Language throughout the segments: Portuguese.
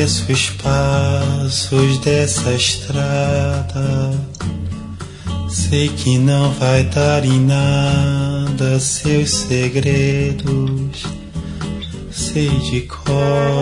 conheço os passos dessa estrada. Sei que não vai dar em nada seus segredos. Sei de cor.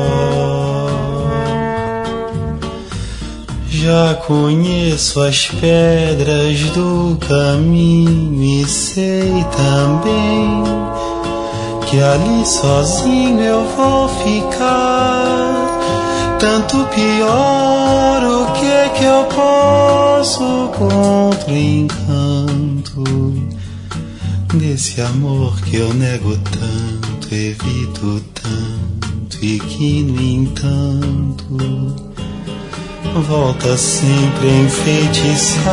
Já conheço as pedras do caminho e sei também que ali sozinho eu vou ficar. Tanto pior, o que eu posso contra o encanto desse amor que eu nego tanto, evito tanto e que no entanto volta sempre a enfeitiçar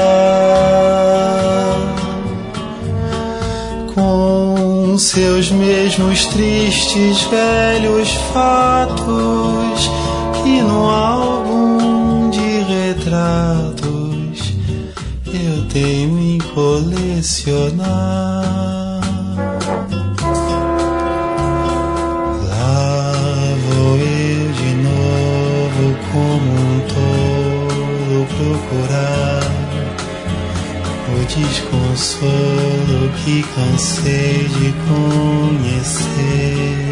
com seus mesmos tristes velhos fatos que no álbum de retratos eu teimo em colecionar. Lá vou eu de novo como um tolo procurar o desconsolo que cansei de conhecer.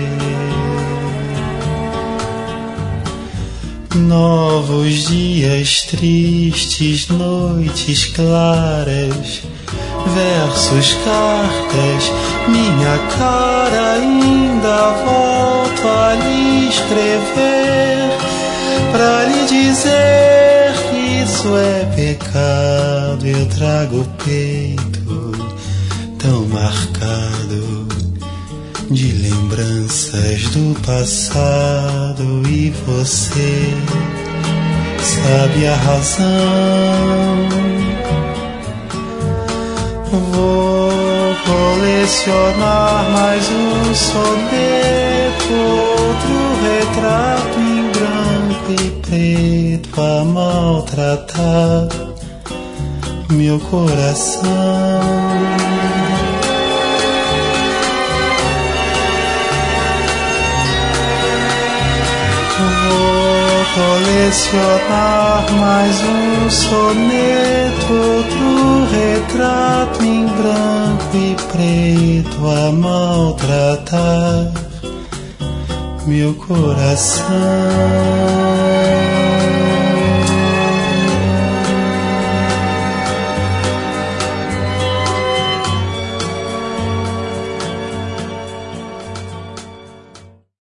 Novos dias tristes, noites claras, versos, cartas, minha cara ainda volto a lhe escrever, pra lhe dizer que isso é pecado. Eu trago o peito tão marcado de lembranças do passado e você sabe a razão. Vou colecionar mais um soneto, outro retrato em branco e preto a maltratar meu coração. Vou colecionar mais um soneto, outro retrato em branco e preto a maltratar meu coração.